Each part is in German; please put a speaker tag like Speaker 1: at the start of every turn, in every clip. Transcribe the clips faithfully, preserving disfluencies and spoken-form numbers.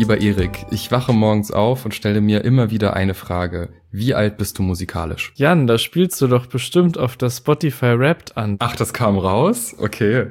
Speaker 1: Lieber Erik, ich wache morgens auf und stelle mir immer wieder eine Frage. Wie alt bist du musikalisch?
Speaker 2: Jan, da spielst du doch bestimmt auf das Spotify Wrapped an.
Speaker 1: Ach, das kam raus? Okay.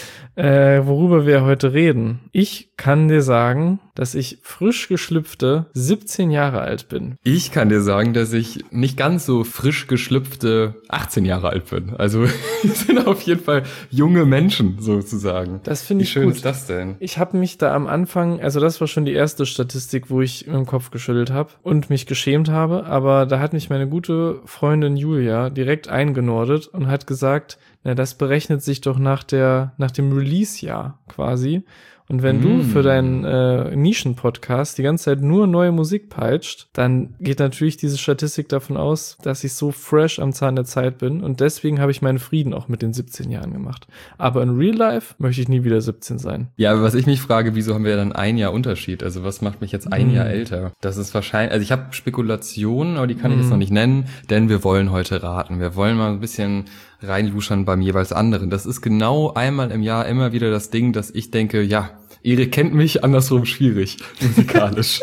Speaker 2: Äh, worüber wir heute reden. Ich kann dir sagen, dass ich frisch geschlüpfte siebzehn Jahre alt bin.
Speaker 1: Ich kann dir sagen, dass ich nicht ganz so frisch geschlüpfte achtzehn Jahre alt bin. Also wir sind auf jeden Fall junge Menschen sozusagen.
Speaker 2: Das finde ich
Speaker 1: gut. Wie schön
Speaker 2: gut.
Speaker 1: ist das denn?
Speaker 2: Ich habe mich da am Anfang, also das war schon die erste Statistik, wo ich im Kopf geschüttelt habe und mich geschämt habe, aber da hat mich meine gute Freundin Julia direkt eingenordet und hat gesagt, na, das berechnet sich doch nach der nach dem Release-Jahr quasi. Und wenn mm. du für deinen äh, Nischen-Podcast die ganze Zeit nur neue Musik peitscht, dann geht natürlich diese Statistik davon aus, dass ich so fresh am Zahn der Zeit bin. Und deswegen habe ich meinen Frieden auch mit den siebzehn Jahren gemacht. Aber in Real Life möchte ich nie wieder siebzehn sein.
Speaker 1: Ja, aber was ich mich frage, wieso haben wir dann ein Jahr Unterschied? Also was macht mich jetzt ein mm. Jahr älter? Das ist wahrscheinlich, also ich habe Spekulationen, aber die kann mm. ich jetzt noch nicht nennen, denn wir wollen heute raten. Wir wollen mal ein bisschen reinluschern beim jeweils anderen. Das ist genau einmal im Jahr immer wieder das Ding, dass ich denke, ja, Erik kennt mich, andersrum schwierig, musikalisch.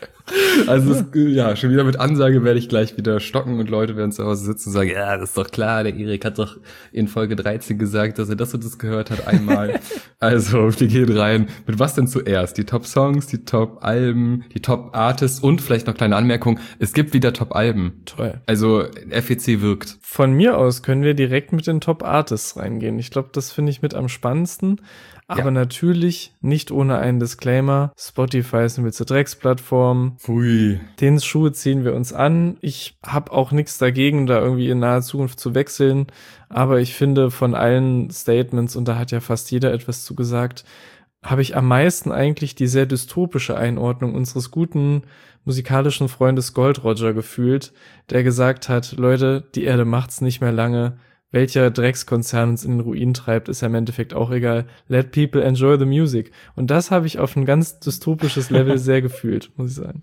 Speaker 1: Also es, ja, schon wieder mit Ansage werde ich gleich wieder stocken und Leute werden zu Hause sitzen und sagen, ja, das ist doch klar, der Erik hat doch in Folge dreizehn gesagt, dass er das und das gehört hat einmal. Also, wir gehen rein. Mit was denn zuerst? Die Top-Songs, die Top-Alben, die Top-Artists und vielleicht noch kleine Anmerkung, es gibt wieder Top-Alben.
Speaker 2: Toll.
Speaker 1: Also, F E C wirkt.
Speaker 2: Von mir aus können wir direkt mit den Top-Artists reingehen. Ich glaube, das finde ich mit am spannendsten. Aber ja. natürlich nicht ohne einen Disclaimer. Spotify ist eine wilde Drecksplattform.
Speaker 1: Pfui.
Speaker 2: Den Schuh ziehen wir uns an. Ich habe auch nichts dagegen, da irgendwie in naher Zukunft zu wechseln. Aber ich finde, von allen Statements, und da hat ja fast jeder etwas zu gesagt, habe ich am meisten eigentlich die sehr dystopische Einordnung unseres guten musikalischen Freundes Gold Roger gefühlt, der gesagt hat, Leute, die Erde macht's nicht mehr lange. Welcher Dreckskonzern uns in den Ruin treibt, ist ja im Endeffekt auch egal. Let people enjoy the music. Und das habe ich auf ein ganz dystopisches Level sehr gefühlt, muss ich sagen.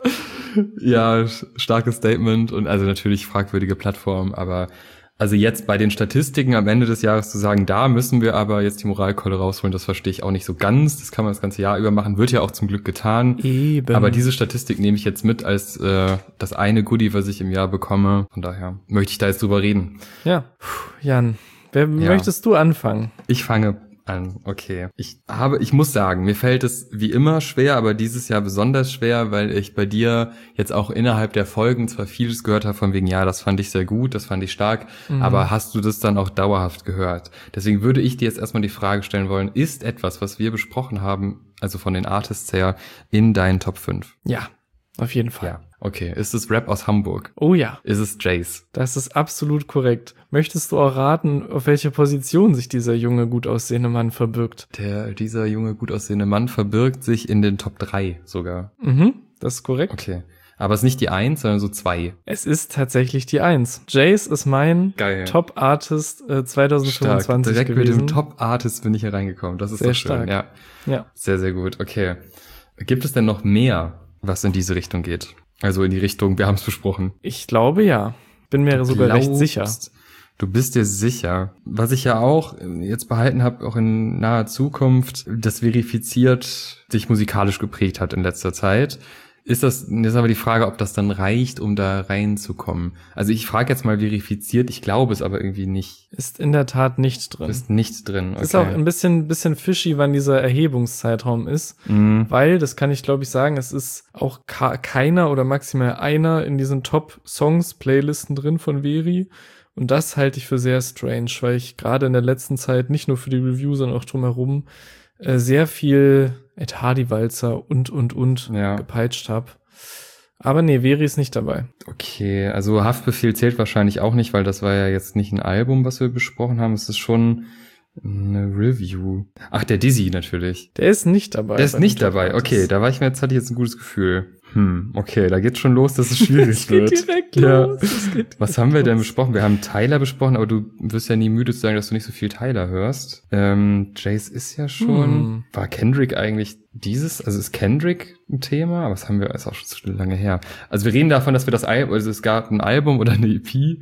Speaker 1: Ja, starkes Statement und also natürlich fragwürdige Plattform, aber also jetzt bei den Statistiken am Ende des Jahres zu sagen, da müssen wir aber jetzt die Moralkeule rausholen, das verstehe ich auch nicht so ganz. Das kann man das ganze Jahr über machen, wird ja auch zum Glück getan.
Speaker 2: Eben.
Speaker 1: Aber diese Statistik nehme ich jetzt mit als äh, das eine Goodie, was ich im Jahr bekomme. Von daher möchte ich da jetzt drüber reden.
Speaker 2: Ja, Puh, Jan, wer ja. möchtest du anfangen?
Speaker 1: Ich fange an, okay. Ich habe, ich muss sagen, mir fällt es wie immer schwer, aber dieses Jahr besonders schwer, weil ich bei dir jetzt auch innerhalb der Folgen zwar vieles gehört habe von wegen, ja, das fand ich sehr gut, das fand ich stark, mhm. aber hast du das dann auch dauerhaft gehört? Deswegen würde ich dir jetzt erstmal die Frage stellen wollen, ist etwas, was wir besprochen haben, also von den Artists her, in deinen Top fünf?
Speaker 2: Ja, auf jeden Fall.
Speaker 1: Ja. Okay, ist es Rap aus Hamburg?
Speaker 2: Oh ja.
Speaker 1: Ist es Jace?
Speaker 2: Das ist absolut korrekt. Möchtest du auch raten, auf welche Position sich dieser junge, gut aussehende Mann verbirgt?
Speaker 1: Der, dieser junge, gut aussehende Mann verbirgt sich in den Top drei sogar.
Speaker 2: Mhm, das ist korrekt.
Speaker 1: Okay. Aber es ist nicht die eins, sondern so zwei.
Speaker 2: Es ist tatsächlich die eins. Jace ist mein Top-Artist äh, zwanzig fünfundzwanzig
Speaker 1: stark. Direkt
Speaker 2: gewesen.
Speaker 1: mit dem Top-Artist bin ich hier reingekommen. Das ist
Speaker 2: sehr
Speaker 1: doch schön.
Speaker 2: Stark.
Speaker 1: Ja.
Speaker 2: ja.
Speaker 1: Sehr, sehr gut. Okay. Gibt es denn noch mehr, was in diese Richtung geht? Also in die Richtung, wir haben es besprochen.
Speaker 2: Ich glaube ja. Bin mir
Speaker 1: du
Speaker 2: sogar
Speaker 1: glaubst,
Speaker 2: recht sicher.
Speaker 1: Du bist dir sicher. Was ich ja auch jetzt behalten habe, auch in naher Zukunft, das verifiziert dich musikalisch geprägt hat in letzter Zeit. Ist das, jetzt aber die Frage, ob das dann reicht, um da reinzukommen. Also ich frage jetzt mal verifiziert, ich glaube es aber irgendwie nicht.
Speaker 2: Ist in der Tat nicht drin.
Speaker 1: Ist nicht drin, okay.
Speaker 2: Ist auch ein bisschen, bisschen fishy, wann dieser Erhebungszeitraum ist, mhm. weil, das kann ich glaube ich sagen, es ist auch ka- keiner oder maximal einer in diesen Top-Songs-Playlisten drin von Veri. Und das halte ich für sehr strange, weil ich gerade in der letzten Zeit nicht nur für die Review, sondern auch drumherum äh, sehr viel Ed Hardy-Walzer und, und, und ja. gepeitscht habe. Aber nee, Veri ist nicht dabei.
Speaker 1: Okay, also Haftbefehl zählt wahrscheinlich auch nicht, weil das war ja jetzt nicht ein Album, was wir besprochen haben. Es ist schon eine Review. Ach, der Dizzy natürlich.
Speaker 2: Der ist nicht dabei.
Speaker 1: Der ist nicht dabei, okay. Da war ich mir jetzt, hatte ich jetzt ein gutes Gefühl. Hm, okay, da geht's schon los, dass es schwierig
Speaker 2: es geht
Speaker 1: wird.
Speaker 2: Direkt
Speaker 1: ja.
Speaker 2: los. Es geht
Speaker 1: Was haben wir denn besprochen? Wir haben Tyler besprochen, aber du wirst ja nie müde zu sagen, dass du nicht so viel Tyler hörst. Ähm, Jace ist ja schon. Hm. War Kendrick eigentlich dieses? Also ist Kendrick ein Thema? Aber das haben wir, ist auch schon so lange her. Also wir reden davon, dass wir das Album, also es gab ein Album oder eine E P,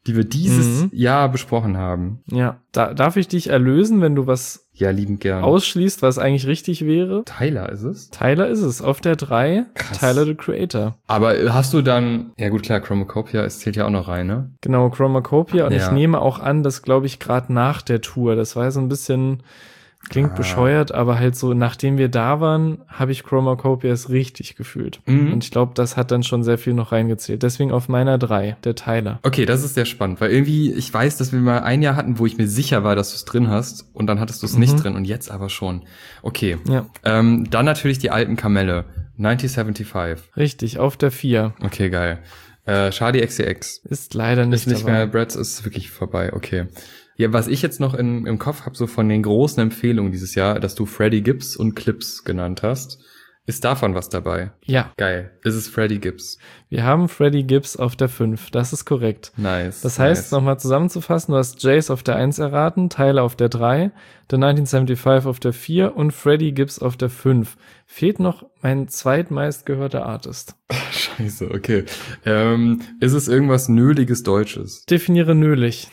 Speaker 1: die wir dieses
Speaker 2: Mhm.
Speaker 1: Jahr besprochen haben.
Speaker 2: Ja, da, darf ich dich erlösen, wenn du was
Speaker 1: Ja, liebend gern.
Speaker 2: ausschließt, was eigentlich richtig wäre?
Speaker 1: Tyler ist es?
Speaker 2: Tyler ist es, auf der drei,
Speaker 1: Krass.
Speaker 2: Tyler, the Creator.
Speaker 1: Aber hast du dann, ja gut, klar, Chromacopia, es zählt ja auch noch rein, ne?
Speaker 2: Genau, Chromacopia. Und
Speaker 1: Ja.
Speaker 2: ich nehme auch an, das glaube ich gerade nach der Tour. Das war so ein bisschen, klingt
Speaker 1: Ah.
Speaker 2: bescheuert, aber halt so, nachdem wir da waren, habe ich Chromacopia es richtig gefühlt.
Speaker 1: Mhm.
Speaker 2: Und ich glaube, das hat dann schon sehr viel noch reingezählt. Deswegen auf meiner drei, der Tyler.
Speaker 1: Okay, das ist sehr spannend, weil irgendwie, ich weiß, dass wir mal ein Jahr hatten, wo ich mir sicher war, dass du es drin hast und dann hattest du es
Speaker 2: Mhm.
Speaker 1: nicht drin und jetzt aber schon. Okay,
Speaker 2: Ja,
Speaker 1: ähm, dann natürlich die alten Kamelle, neunzehnhundertfünfundsiebzig.
Speaker 2: richtig, auf der vier.
Speaker 1: Okay, geil. Äh, Charlie X C X.
Speaker 2: Ist leider nicht,
Speaker 1: Ist nicht
Speaker 2: dabei.
Speaker 1: mehr, Bratz ist wirklich vorbei, okay. Ja, was ich jetzt noch in, im Kopf habe, so von den großen Empfehlungen dieses Jahr, dass du Freddie Gibbs und Clips genannt hast, ist davon was dabei?
Speaker 2: Ja,
Speaker 1: Geil. Ist es Freddie Gibbs?
Speaker 2: wir haben Freddie Gibbs auf der fünf. Das ist korrekt.
Speaker 1: Nice.
Speaker 2: Das heißt,
Speaker 1: nice.
Speaker 2: nochmal zusammenzufassen, du hast Jace auf der eins erraten, Tyler auf der drei, der neunzehnhundertfünfundsiebzig auf der vier und Freddie Gibbs auf der fünf. Fehlt noch mein zweitmeist gehörter Artist.
Speaker 1: Scheiße, okay. Ähm, ist es irgendwas Nöliges Deutsches?
Speaker 2: Definiere nölig.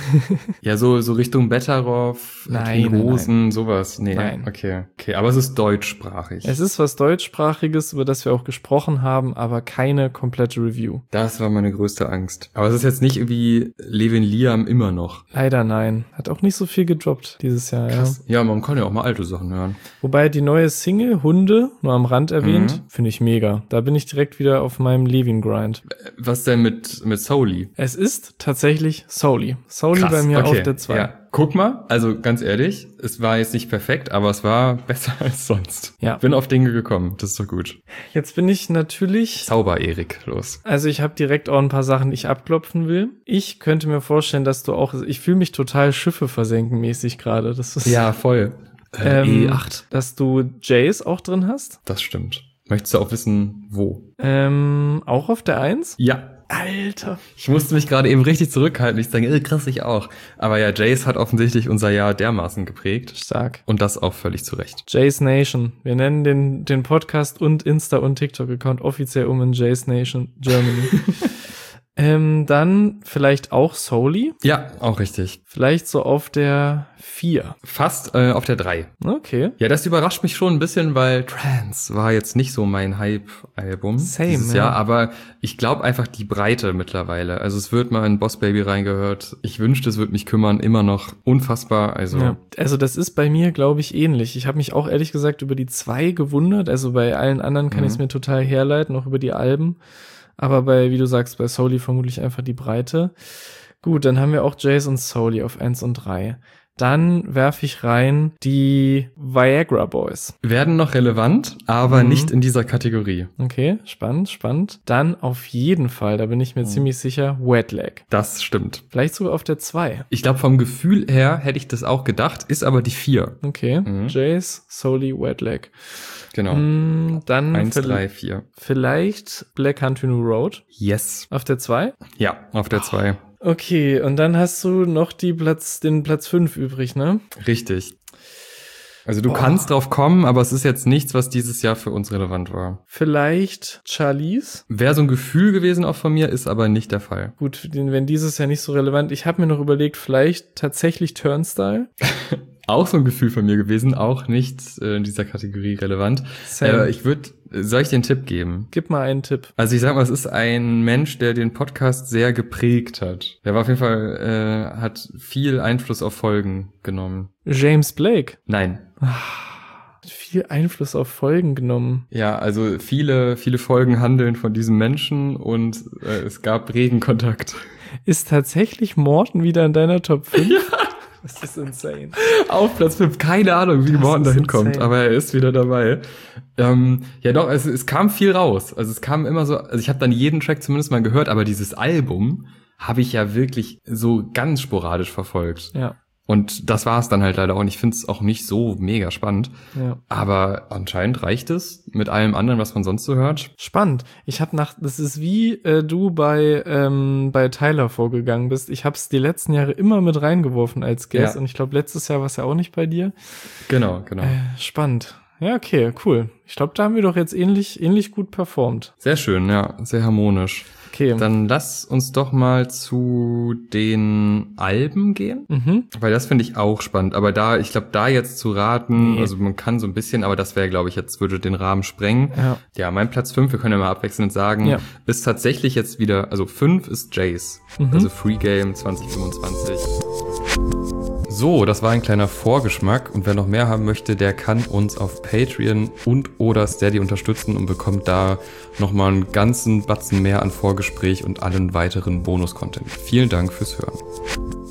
Speaker 1: Ja, so so Richtung Betteroff,
Speaker 2: Nein,
Speaker 1: die Rosen, sowas. Nee,
Speaker 2: Nein.
Speaker 1: okay. Okay, aber es ist deutschsprachig.
Speaker 2: Es ist was deutschsprachiges, über das wir auch gesprochen haben, aber keine komplette Review.
Speaker 1: Das war meine größte Angst. Aber es ist jetzt nicht irgendwie Levin Liam immer noch.
Speaker 2: Leider nein. Hat auch nicht so viel gedroppt dieses Jahr. Ja.
Speaker 1: Krass. Ja, man kann ja auch mal alte Sachen hören.
Speaker 2: Wobei die neue Single Hunde, nur am Rand erwähnt,
Speaker 1: Mhm.
Speaker 2: finde ich mega. Da bin ich direkt wieder auf meinem Levin-Grind.
Speaker 1: Was denn mit mit Souli?
Speaker 2: Es ist tatsächlich Souli. Souli bei mir
Speaker 1: okay.
Speaker 2: auf der zwei.
Speaker 1: Ja. Guck mal, also ganz ehrlich, es war jetzt nicht perfekt, aber es war besser als sonst.
Speaker 2: Ja.
Speaker 1: Bin auf Dinge gekommen, das ist doch gut.
Speaker 2: Jetzt bin ich natürlich,
Speaker 1: Zauber, Erik, los.
Speaker 2: also ich habe direkt auch ein paar Sachen, die ich abklopfen will. Ich könnte mir vorstellen, dass du auch, ich fühle mich total Schiffe versenken mäßig gerade. Das ist,
Speaker 1: Ja, voll. Äh,
Speaker 2: ähm,
Speaker 1: E acht.
Speaker 2: dass du Jace auch drin hast.
Speaker 1: Das stimmt. Möchtest du auch wissen, wo?
Speaker 2: Ähm, auch auf der eins.
Speaker 1: Ja.
Speaker 2: Alter.
Speaker 1: Ich musste mich gerade eben richtig zurückhalten. Ich sage, äh, krass, ich auch. Aber ja, Jace hat offensichtlich unser Jahr dermaßen geprägt.
Speaker 2: Stark.
Speaker 1: Und das auch völlig zu Recht.
Speaker 2: Jace Nation. Wir nennen den, den Podcast und Insta- und TikTok-Account offiziell um in Jace Nation Germany. ähm, dann vielleicht auch Souli.
Speaker 1: Ja, auch richtig.
Speaker 2: Vielleicht so auf der vier.
Speaker 1: Fast äh, auf der drei.
Speaker 2: Okay.
Speaker 1: Ja, das überrascht mich schon ein bisschen, weil Trance war jetzt nicht so mein Hype-Album
Speaker 2: Same,
Speaker 1: dieses
Speaker 2: ja.
Speaker 1: Jahr, aber ich glaube einfach die Breite mittlerweile. Also es wird mal in Boss Baby reingehört. Ich wünschte, es wird mich kümmern, immer noch unfassbar. Also
Speaker 2: Ja. Also das ist bei mir, glaube ich, ähnlich. Ich habe mich auch ehrlich gesagt über die zwei gewundert. Also bei allen anderen kann
Speaker 1: Mhm.
Speaker 2: ich es mir total herleiten, auch über die Alben. Aber bei, wie du sagst, bei Souli vermutlich einfach die Breite. Gut, dann haben wir auch Jace und Souli auf eins und drei. Dann werfe ich rein die Viagra Boys.
Speaker 1: werden noch relevant, aber
Speaker 2: Mhm.
Speaker 1: nicht in dieser Kategorie.
Speaker 2: Okay, spannend, spannend. Dann auf jeden Fall, da bin ich mir
Speaker 1: Mhm.
Speaker 2: ziemlich sicher, Wet Leg.
Speaker 1: Das stimmt.
Speaker 2: Vielleicht sogar auf der zwei.
Speaker 1: Ich glaube, vom Gefühl her hätte ich das auch gedacht, ist aber die vier.
Speaker 2: Okay,
Speaker 1: Mhm.
Speaker 2: Jace, Souli, Wet Leg.
Speaker 1: Genau.
Speaker 2: Mm, dann
Speaker 1: Eins,
Speaker 2: vil-
Speaker 1: drei, vier.
Speaker 2: vielleicht Black Country New Road
Speaker 1: Yes.
Speaker 2: auf der zwei.
Speaker 1: Ja, auf der zwei.
Speaker 2: Okay, und dann hast du noch die Platz, den Platz fünf übrig, ne?
Speaker 1: Richtig. Also du
Speaker 2: Boah.
Speaker 1: kannst drauf kommen, aber es ist jetzt nichts, was dieses Jahr für uns relevant war.
Speaker 2: Vielleicht Charlize.
Speaker 1: Wäre so ein Gefühl gewesen auch von mir, ist aber nicht der Fall.
Speaker 2: Gut, den, wenn dieses Jahr nicht so relevant. Ich habe mir noch überlegt, vielleicht tatsächlich Turnstile.
Speaker 1: Auch so ein Gefühl von mir gewesen, auch nicht äh, in dieser Kategorie relevant.
Speaker 2: Same.
Speaker 1: Äh, ich würde, soll ich dir einen Tipp geben?
Speaker 2: Gib mal einen Tipp.
Speaker 1: Also ich sag mal, es ist ein Mensch, der den Podcast sehr geprägt hat. Der war auf jeden Fall, äh, hat viel Einfluss auf Folgen genommen.
Speaker 2: James Blake.
Speaker 1: Nein.
Speaker 2: Hat viel Einfluss auf Folgen genommen.
Speaker 1: Ja, also viele, viele Folgen handeln von diesem Menschen und äh, es gab regen Kontakt.
Speaker 2: Ist tatsächlich Morten wieder in deiner Top fünf? Ja. Das ist insane.
Speaker 1: Auf Platz fünf, keine Ahnung, wie
Speaker 2: Das
Speaker 1: Morten
Speaker 2: ist
Speaker 1: da hinkommt,
Speaker 2: insane.
Speaker 1: aber er ist wieder dabei. Ähm, ja doch, es, es kam viel raus. Also es kam immer so, also ich habe dann jeden Track zumindest mal gehört, aber dieses Album habe ich ja wirklich so ganz sporadisch verfolgt.
Speaker 2: Ja,
Speaker 1: Und das war es dann halt leider auch. Und ich finde es auch nicht so mega spannend.
Speaker 2: ja.
Speaker 1: Aber anscheinend reicht es mit allem anderen, was man sonst so hört.
Speaker 2: Spannend. Ich habe nach, das ist wie äh, du bei ähm, bei Tyler vorgegangen bist. Ich habe es die letzten Jahre immer mit reingeworfen als Guest
Speaker 1: Ja.
Speaker 2: und ich glaube letztes Jahr war es ja auch nicht bei dir.
Speaker 1: Genau, genau.
Speaker 2: Äh, spannend. Ja, okay, cool. Ich glaube, da haben wir doch jetzt ähnlich, ähnlich gut performt.
Speaker 1: Sehr schön, ja, sehr harmonisch.
Speaker 2: Okay.
Speaker 1: Dann lass uns doch mal zu den Alben gehen,
Speaker 2: Mhm.
Speaker 1: weil das finde ich auch spannend. Aber da, ich glaube, da jetzt zu raten,
Speaker 2: Nee.
Speaker 1: also man kann so ein bisschen, aber das wäre, glaube ich, jetzt würde den Rahmen sprengen.
Speaker 2: Ja.
Speaker 1: Ja, mein Platz fünf, wir können ja mal abwechselnd sagen,
Speaker 2: Ja.
Speaker 1: ist tatsächlich jetzt wieder, also fünf ist Jace,
Speaker 2: Mhm.
Speaker 1: also Free Game zwanzig fünfundzwanzig. So, das war ein kleiner Vorgeschmack und wer noch mehr haben möchte, der kann uns auf Patreon und oder Steady unterstützen und bekommt da nochmal einen ganzen Batzen mehr an Vorgespräch und allen weiteren Bonus-Content. Vielen Dank fürs Hören.